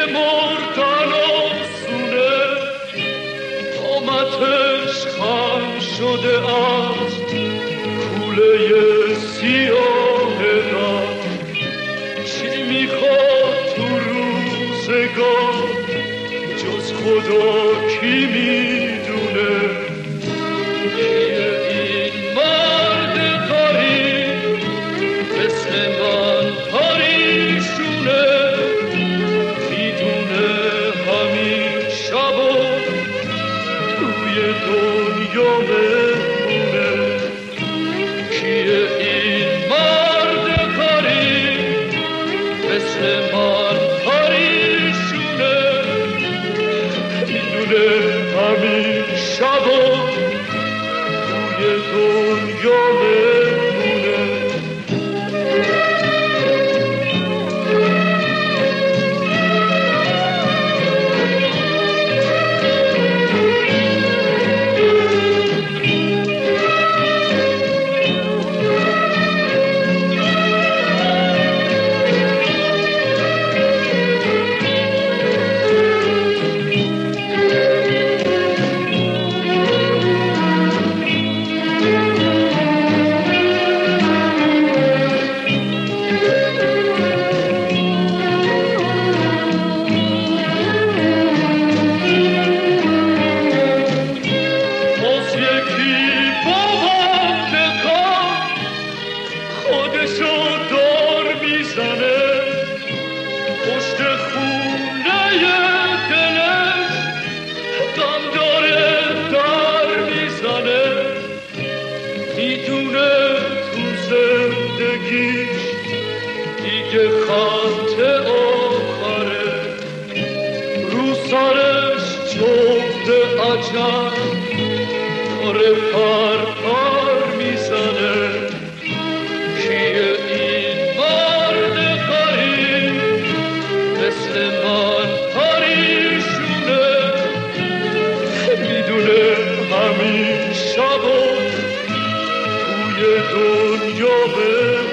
مردن آسونه، قامتش خم شده است کوله سیاه من. چی میخواد تو روزگار جز خدا کی میدونه؟ کیه این مرد غریب مثل من پریشونه؟ میدونه همین شبا توی دنیا مهمونه. کیه این مرد غریب مثل من پریشونه؟ میدونه همین شبا توی دنیا مهمونه. دیگه خط آخره، رو سرش جفت عجب داره پر میزنه. کیه این مرد غریب مثل من پریشونه؟ میدونه همین شبا توی دنیا